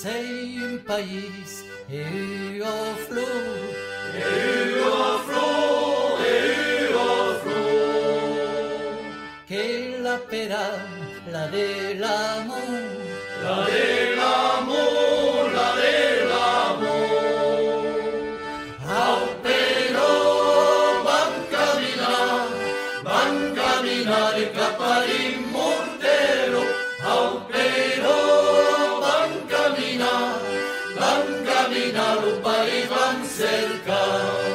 sei un país e o flor, che la pera, la dell'amor, la dell'amor, la dell'amor. Au però van camminare cap all'immortero, au però van camminare, un país van cercar.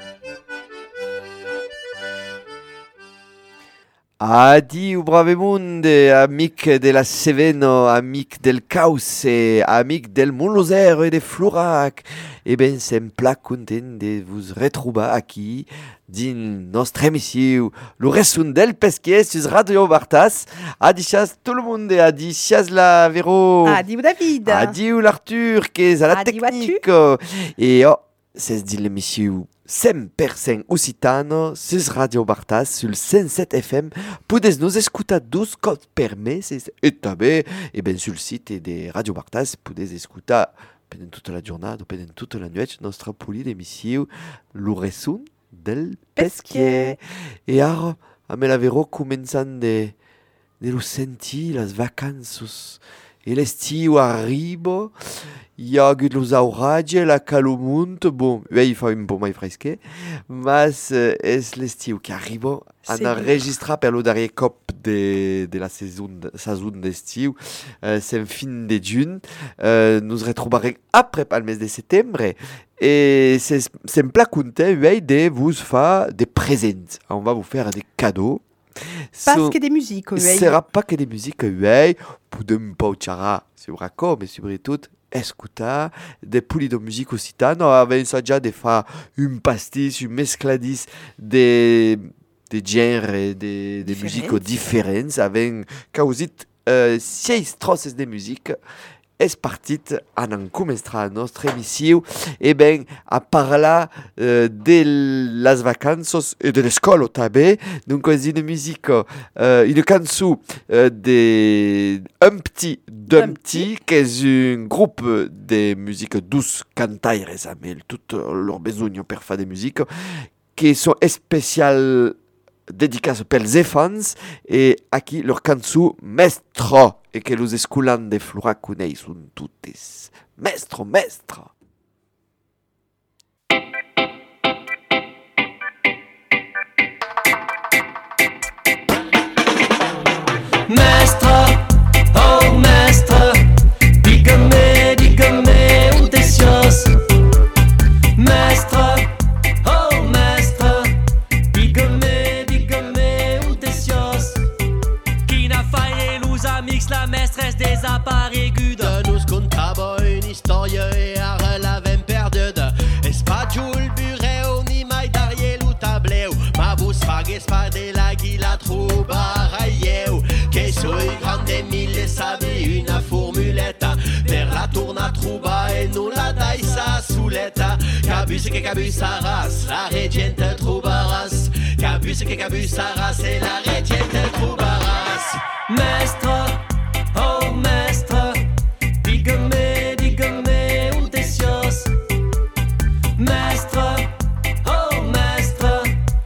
Adieu bravemunde, amic de la Seveno, amic del Cauce, amic del Montloser et de Florac. Eh ben, sem pla content de vous retroubar aquí din nostre émission, le resum del pesquier sur Radio Bartas. Adicias tout le monde, adicias la Véro. Adieu David. Adieu l'Arthur, qui est à la Adieu technique. Et oh, c'est dit l'émission 100% occitano sur Radio Bartas sur le 107 FM. Podes nous écouter 12 codes permis et també, et bien sur le site de Radio Bartas podes écouter pendant toute la journée, pendant toute la nuit notre poli d'émission le resum del pesquier. Et alors, a me la vero començant de lo sentir las vacances e l'estiu arriba. Il y a los aurage, la calomunt, bon, il fa un peu mai fresque, mas és l'estiu qui arriba a enregistrar per lo darrer cop de la saison d'estiu, c'est fin de juny, nous retrobarem après le mes de setembre, et c'est pla content de vous faire des présents. On va vous faire des cadeaux. Pas que des musiques, oui. Sera pas que des musiques, oui. Podem pauchara sur raccord, mais surtout escutar des poulies de musique occitano, avec déjà de faire une pastis, une mescladis de genres et de musiques différentes, avec causit 6 trosses de musique. És partit en començar nostra émission et ben a parlar de las vacances et de l'escola també. Donc une musique, une cançó de Humpty, qui est un groupe de musique douce cantaires avec tout leur besoin pour faire des musiques qui sont spéciales dédicaces pels enfants et aquí leur cançó Mestre et que los escolans de Florac coneix són totes mestre. Mestre, oh mestre, digue-me un teciós. Mestre, oh mestre, digue-me un teciós. Quina faire los amics, la mestres desapareguda. Nos contava una història i ara l'havem perduda. És pas Jules Bureu ni mai darriere lo tableu, ma vos fagues part de la guila trobaraieu. Que soy grande mille sabi una formuleta per la torna a trobar e non la dai sa suleta. Cabus que cabusaràs, la regenta trobaràs. Cabus que cabusaràs e la regenta trobaràs. Mestre, oh mestre, digue-me un teciós. Mestre, oh mestre,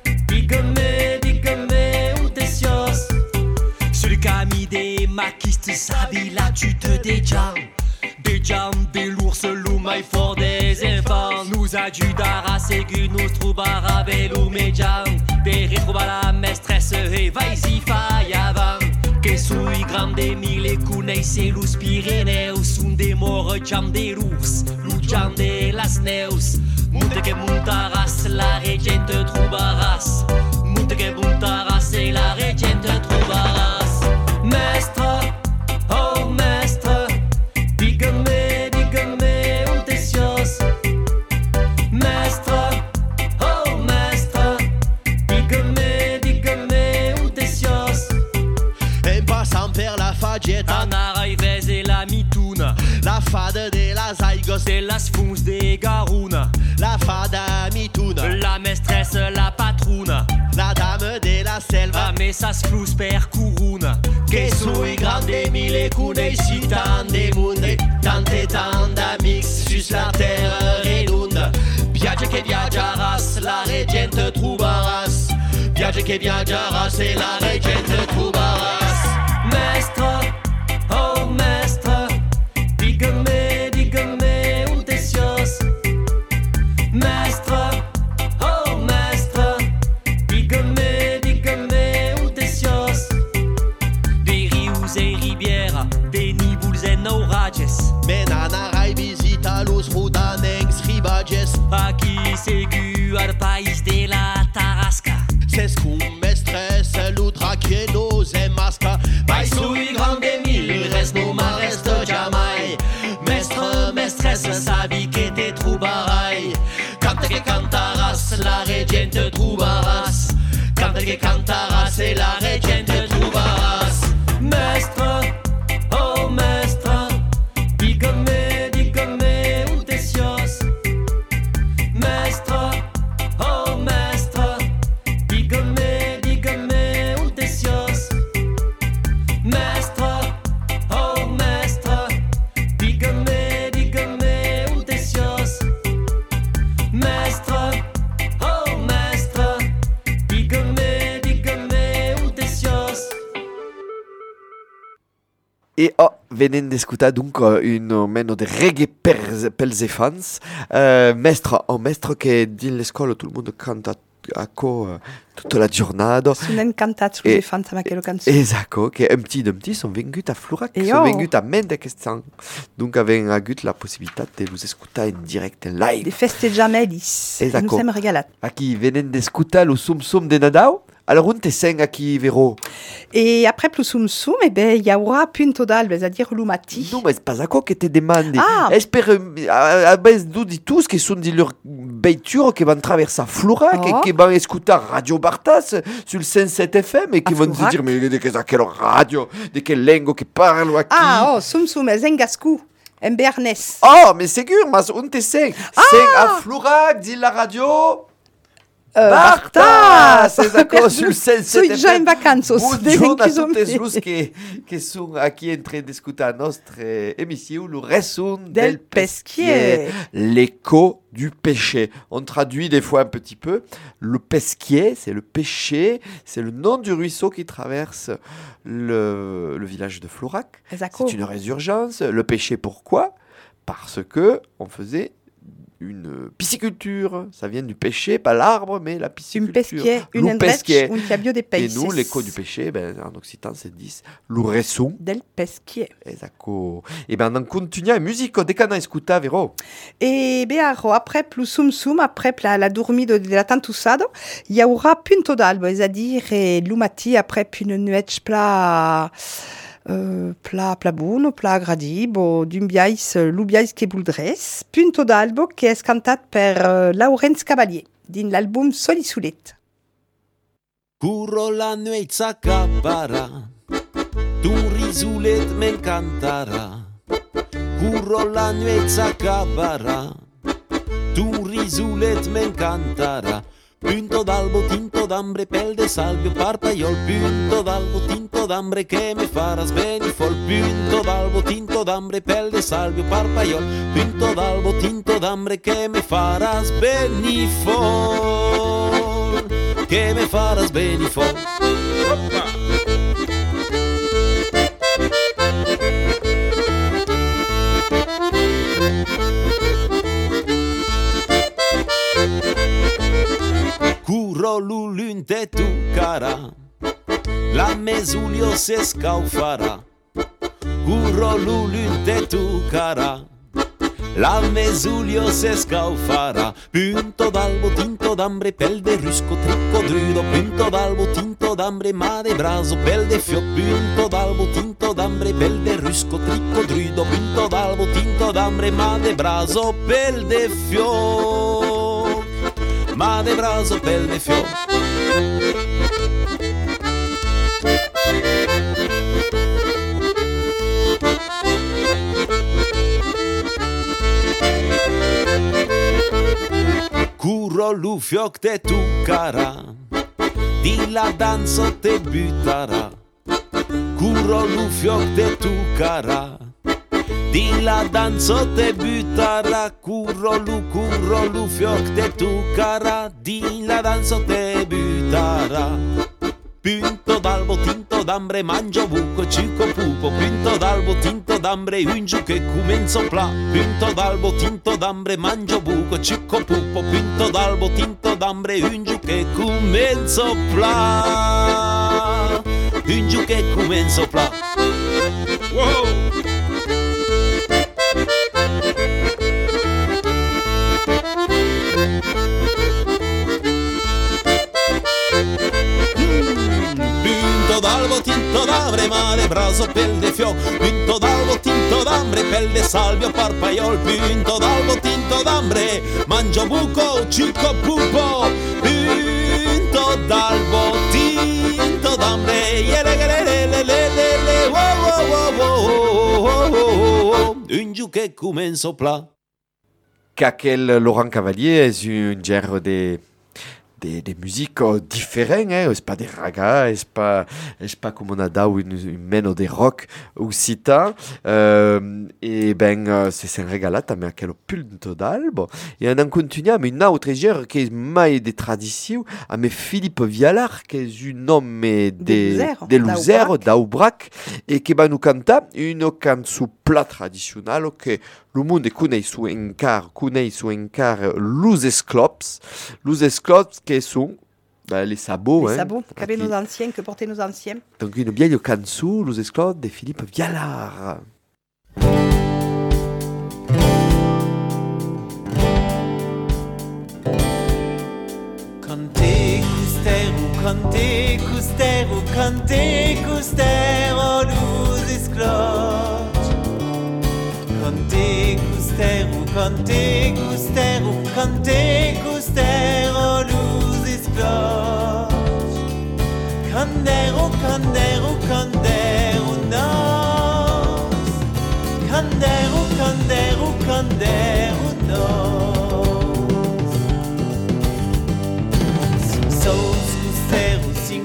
digue-me un teciós. Sur le camí des maquistes, sabi la tute des jambes de l'ours, lo mai fort des enfants. Nous ajudarà segur, nous trobarà bello median. Per retrobar la mestresse e vai-y fai avant. Que sui grande mille coneixe los Pirineus, un de morejam de l'ours, l'ujam de las neus. Munte que muntaràs, la regente trobaràs. Munte que muntaràs e la regente trobaràs. Mestre, oh mestre, digue-me un teciós. Mestre, oh mestre, digue-me un teciós. En passant per la fageta, En arrivès e la mituna, la fada de las aigos, de las fons de Garuna. la fada mituna, La mestresse, la patruna, la dame de la selva, a mesas flus per coruna. che sui grandi mille conosci tanti mondi, tante d'amics sus la terre redonda. Viaggia che viaggeras, la reggente troveras. Viaggia che viaggeras e la reggente troveras. Mestre, oh mestre, digue-me, un tesios. Mestre, oh mestre, digue-me, un tesios. Des rius et rivières, des nibouls et naurages. Menanarai visita los rodanencs ribages. Aquí segu al país de la Tarasca. Ses cum mestres l'utra che nos emasca. Vai sui grande mil, res no ma resta jamais. Mestre, mestresse, sabi che te troverai. Canta che cantaras, la reggente troveras. Canta che cantaras e la reggente troveras. Mestre, oh mestre, digue-me, un tesios. Mestre, oh mestre, digue-me, un tesios. Mestre, oh mestre, digue-me, un tesios. Mestre, oh mestre, digue-me, un tesios. E venen d'escutar dunque un meno de reggae pels fans. Mestre che din l'escola tutto il mondo canta a tutta la giornata. Sono incantat sus le fans amb aquella cançó. Esatto, che un petit son vengut a Florac, E son oh. vengut a mente quest'an. Donc aven agut la possibilitat de los escutar en direct, en live. Des festejamelis. Esatto. Nous hem regalat. Aquí venen d'escutar lo sum de Nadal. Alors on te sent aquí, Vero. Et après plus soum, eh ben, il y aura punto d'albe, c'est-à-dire l'umati. Non, mais c'est pas ça che te demande. Ah. Espero, abes di tous che sono di lor beiture che van traversar Florac e che van escutar Radio Bartas sul 107 FM e che van se dire, mais de che sa quelle radio, de che lengo che parlo aquí. Ah, oh, soum, en gascou, en bernes. Oh, mais sûr, mas on te sent. Sent a Florac, di la radio... Bartas! Esatto, sul 107 Sono già in vacanze. Buongiorno a tutti los che sono aquí en train d'escutar nostra émission, le Resson del Pesquier, l'écho du péché. On traduit des fois un petit peu. Le Pesquier, c'est le péché, c'est le nom du ruisseau qui traverse le village de Florac. Exacto. C'est une résurgence. Le péché, pourquoi? Parce que on faisait une pisciculture, ça vient du pêcher, pas l'arbre, mais la pisciculture. Une pesquier, un cabio des Et nous, l'écho du pêcher, en occitan, c'est 10. Le resson del pesquier. Esatto. Et ben, on continue la musique, dès qu'on a écouté, Vero. Et bearo, après plus soum, après la dormida de la tantusado, il y aura punto d'albo, c'est-à-dire l'umati après une nuit pla buono, pla gradibo, l'ubiais che buldres, punto d'albo che è cantat per Laurence Cavalier, din l'album Solisulet. Curro la nuit s'acabarà, tu risulet m'encantarà. Curro la nuit s'acabarà, tu risulet m'encantarà. Punto d'albo, tinto d'ambre, pel de salvio, parpaiol. Punto d'albo, tinto d'ambre, che me faras benifol. Punto d'albo, tinto d'ambre, pel de salvio, parpaiol. Punto d'albo, tinto d'ambre, che me faras benifol. Che me faras benifol. Curro l'ulun de tu cara, la mesulio se scaufarà. Curro l'ulun de tu cara, la mesulio se scaufarà. Punto d'albo, tinto d'ambre, pel de rusco, triccodrudo. Punto d'albo, tinto d'ambre, ma de braso, pel de fio. Punto d'albo, tinto d'ambre, pel de rusco, triccodrudo. Punto d'albo, tinto d'ambre, ma de braso, pel de fio. Ma de braso, pel de fio. Curro lu fioc de tu cara, di la danzo te buttarà. Curro curro lu fioc de tu cara. Din la danzo te butara, curro lu fioc de tu cara, din la danzo te butara. Punto d'albo tinto d'ambre mangio buco cico pupo, punto d'albo tinto d'ambre ungiu che comenzo pla. Punto d'albo tinto d'ambre mangio buco cico pupo, punto d'albo tinto d'ambre ungiu che comenzo pla. Ungiu che comenzo pla. Wow! D'albo tinto d'ambre, male braso pel de fio, pinto d'albo tinto d'ambre, pel de salvio parpaiol, pinto d'albo tinto d'ambre, mangio buco, cico pupo, pinto d'albo tinto d'ambre, un giù che comenzo pla. Qu'aquel Laurent Cavalier est un genre des musiques différentes, hein. C'est pas des ragas, c'est pas comme on a da une meno des rock occitans. Et c'est un régalat, mais à quel punto d'albo. Et on en continue, mais une autre genre qui est mai des traditions, mais Philippe Vialard, qui est un homme des Luzères, d'Aubrac, et qui va nous canter une cançon plat traditionnelle que le monde connaît sous encar Luz Esclops qui sont les sabots. Les sabots qu'avaient nos anciens, que portaient nos anciens. Donc une vieille cançon, Luz Esclops de Philippe Vialard. Cante custero, Luz Esclops. Cante custero, Luz Esclops. Candero nos. Candero nos. Sing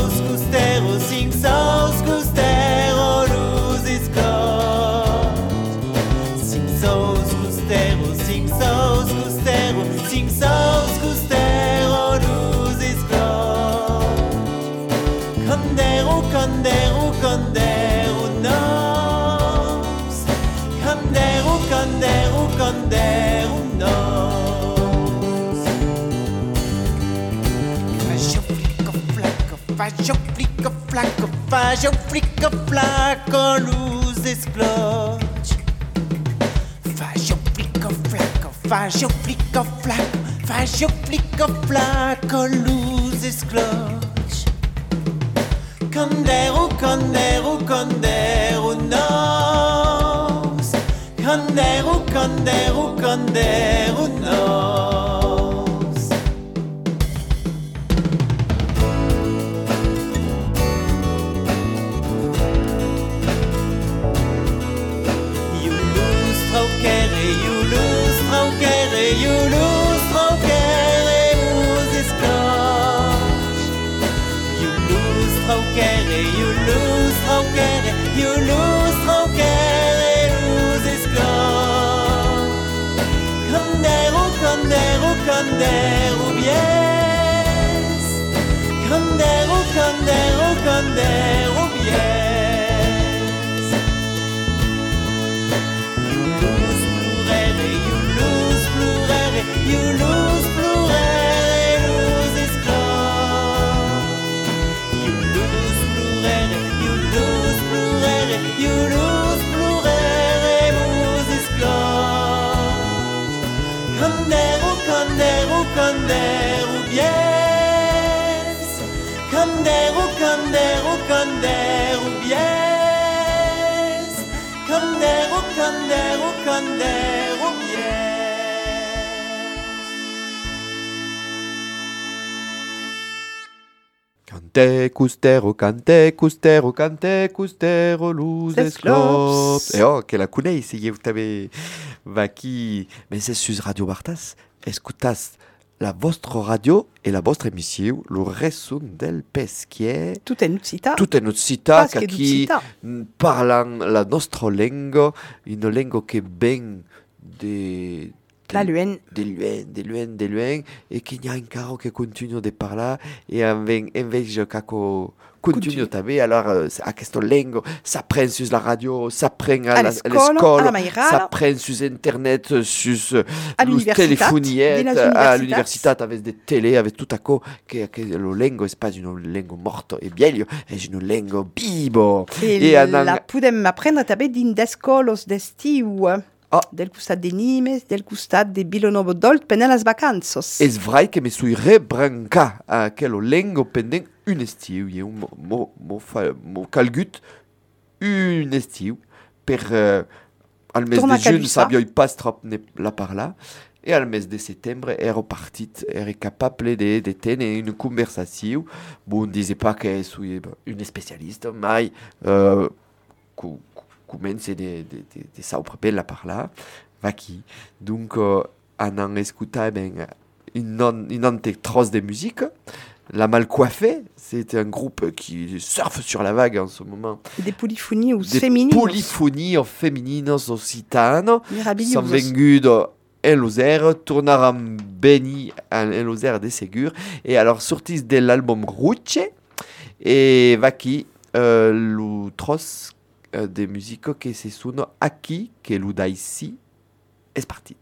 saus custero, Luz Esclops. Sing saus custero, Luz Esclops. Candero nos. Candero nos. Fajo flico flaco, Luz Esclops. Fajo flico flaco, Luz Esclops. Candero nos. Candero nos. Luz Esclops. Luz Esclops. Candero bies. Candero bies. Luz plurere, Luz Esclops. Luz plurere, Luz Esclops. Candero bies. Candero bies. Candero bies. Cante custero, Luz Esclops. Et oh, que la connais, si vous avez vaki, mais c'est sur Radio Bartas, escutas la vostra radio e la vostra emissione, lo resum del peschier. Tutto è nuzzita. Tutta è nuzzita, Pasche che nuzzita. parlano la nostra lingua, una lingua che ben La luen. de luen, e che n'ha ancora che continua a parlare, e invece che continua també, alors a questa lingua s'apprend sur la radio, s'apprend a l'escola, s'apprend sur internet, sur le telefoniet, a l'università, avec des télé, avec tout à coup, que la lingua è pas una lingua morta e bieglio, è una lingua viva. E la podem apprendre també dins d'escoles d'estiu. Del costat de Nimes, del costat de Vilanovo d'Olt, pendant les vacances. És vrai que me suis rebrancat a aquella lingua pendant un estiu. I m'ho calgut un estiu per al mes de juny sabia pas trop ne la parlar, e al mes de setembre ero partit, era capable de tenir una conversació. Bon, disais pas que suis un spécialiste, mai comence de saber la parlar, va qui. Donc, on a écouté une autre trosse de musique. La Malcoiffée, c'est un groupe qui surfe sur la vague en ce moment. Des polyphonies ou féminines. Des polyphonies féminines occitanes. Sont venues en Lozère, tornaran beni en Lozère de Ségur. Et alors, sortis de l'album Ruche, et va qui, le trosse de musique che si sono Aki, che lo dai si, è partito.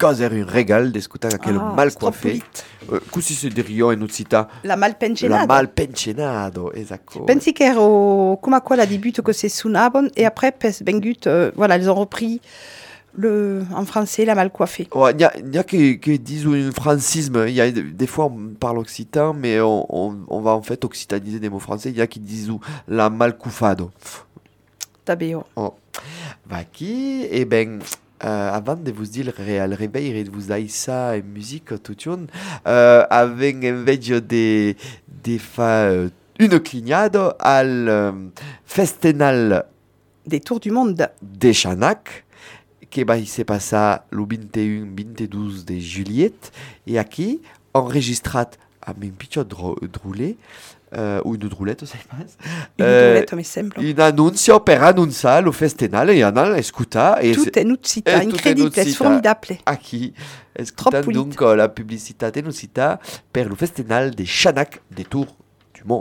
choisir un régal d'escutar aquel mal coiffé. Così si diria in Occità. La malpencenado. La malpencenado, esatto. Pensi che ero come a quella di but que c'est sunabon et après pes bengut, voilà, ils ont repris en français la mal coiffée. Il y a qui disent un francisme. Il y a des fois on parle occitan, mais on va en fait occitaniser des mots français. Il y a qui disent la mal coufado. Tabeo. Oh. Va qui et ben. Avant de vous dire le réveil et de vous dire ça en musique tout le monde, avec invece de faire une clignade al festival des tours du monde de Chanac qui va se passer le 21-22 de juillet et qui enregistré avec un petit drôle ou une droulette, ça passe. Une droulette, mais simple. Une annonce per annunciare le festival et on a escuta. Tout è Nucita, incredibile, è formidable. A qui escutant donc la publicité de Nucita per le festival de Chanac des Tours du Monde.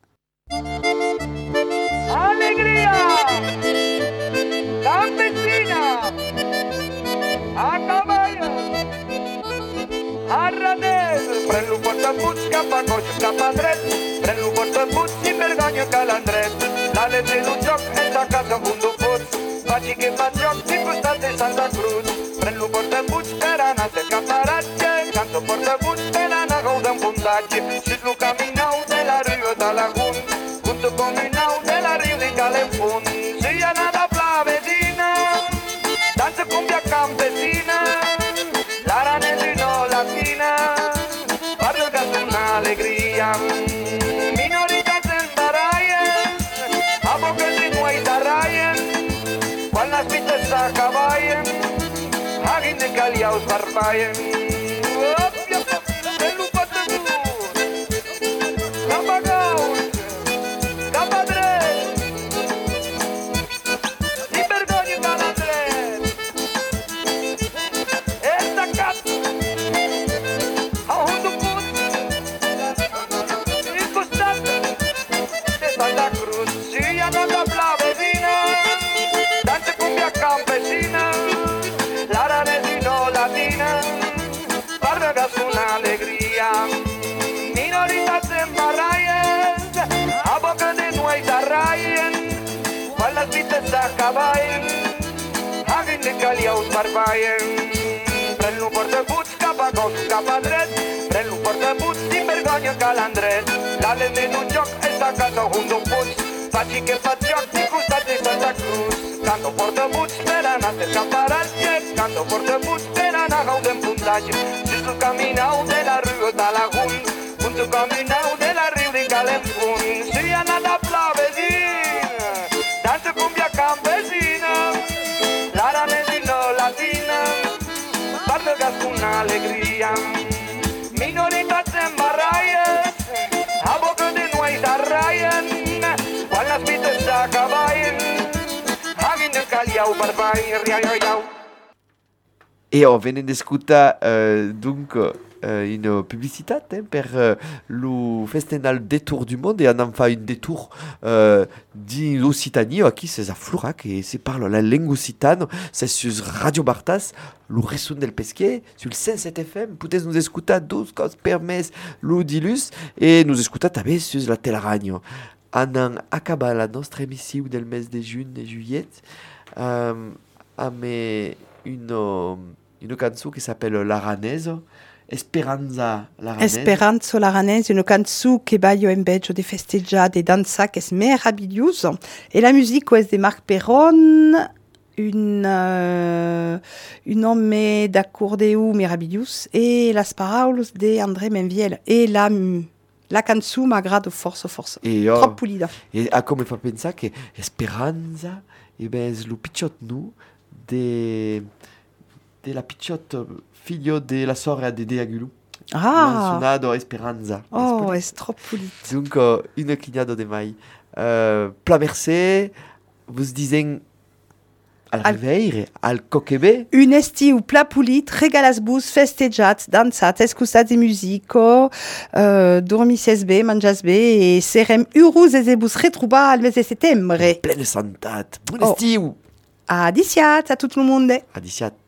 Allegria! Campesina! A cavallo! A radel! Prendo un portabut, scappa coix, scappa dret. Prendo un portabut, si vergogno calandret. La legge d'un joc è da casa un duput. Faci che fa joc, si costate Santa Cruz. Prendo un portabut, per una se caparatge. Canto portabut, per una gauda un puntatge. Si lu camminau della Rio da Lagun. Punto comunau della Rio di Calefun. Si è nata plavedina, danza cumbia campesina. La ranellino latina, parlo che è un'allegria. Minorità senza raien, a bocca di noi da raien. Quando la spita sta cavaien, a chi ne calia us barbaien. E lupa te tu, capa gaus, capa dret. Si vergogni calandret. Esta cazzo, a un duput, il costante de Santa Cruz. Si è nata plavedina, danza cumbia campesina, la ranesino latina, parla che è un'allegria. Minorità sembra raien, a bocca di noi da raien, quando la vita sta cavaien, a chi ne calia us barbaien. Prendo un portabut, scappa con scappa dret. Prendo un portabut, si vergogna calandret. La legge in un gioc e sta casa un duput. Faci che fa gioc, si costate Santa Cruz. Canto portabut, spera una se caparatge. Canto portabut, spera una gauda in puntatge. Si su camminau della Rio da Lagun. Punto camminau della Rio di Calefun. Si è nata plavedina, danza cumbia campesina. La ranellino latina, parlo che è un'allegria. Minorità sembra raien, a bocca di noi da raien. Quando la spita sta cavaien, a chi ne cagliau barbaien, riaiaiau. Et on vient d'écouter donc une publicité pour le festival des Tours du Monde et on en fait une détour d'Occitanie qui c'est à Florac et c'est parle la langue occitane, c'est sur Radio Bartas, le réseau del Pesquet, sur le 107 FM, pouvez nous écouter 12 causes permises l'Odilus et nous écouter també sur la Telaradio. On a acabé la nostra émission del mes de juin et juillet avec une chanson qui s'appelle L'Aranese, Esperanza L'Aranese. Esperanza L'Aranese, une chanson che baio invece di festeggiare, danza che è meravigliosa. E la musique è di Marc Perron, un homme d'accordéon meraviglioso, e las paroles di André Menviel. E la canzone m'aggrade forza. Troppo pulita. E come fa pensare che Esperanza è lo picciot nu della picciot figlio della sorella di Deagulu. Suonato Esperanza. Oh, è troppo pulito. Donc, une clignade de mai. Pla merci, vous disiez al réveil, al coquebe. Un estiu pla pulit, regalas-bus, festeggiat, danzat, escusat de musico, dormises bé, mangias bé, e serem heureux e bus retroubar al mes de setembre. Pleine santat. Bon estiu. Adiciat a tout le monde. Adiciat.